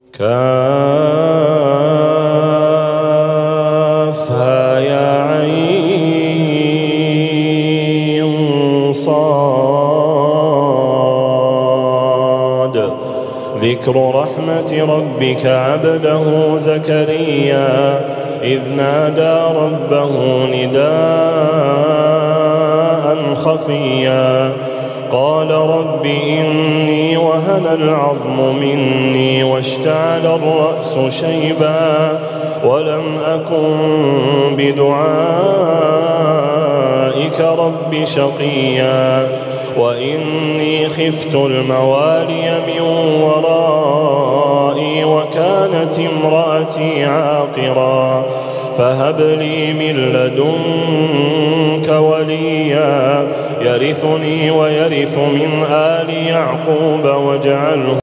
كافها يا عين صاد. ذكر رحمة ربك عبده زكريا إذ نادى ربه نداء خفيا قال رب إني وهن العظم مني واشتعل الرأس شيبا ولم أكن بدعائك رب شقيا وإني خفت الموالي من ورائي وكانت امرأتي عاقرا فهب لي من لدنك وليا يرثني ويرث من آل يعقوب واجعله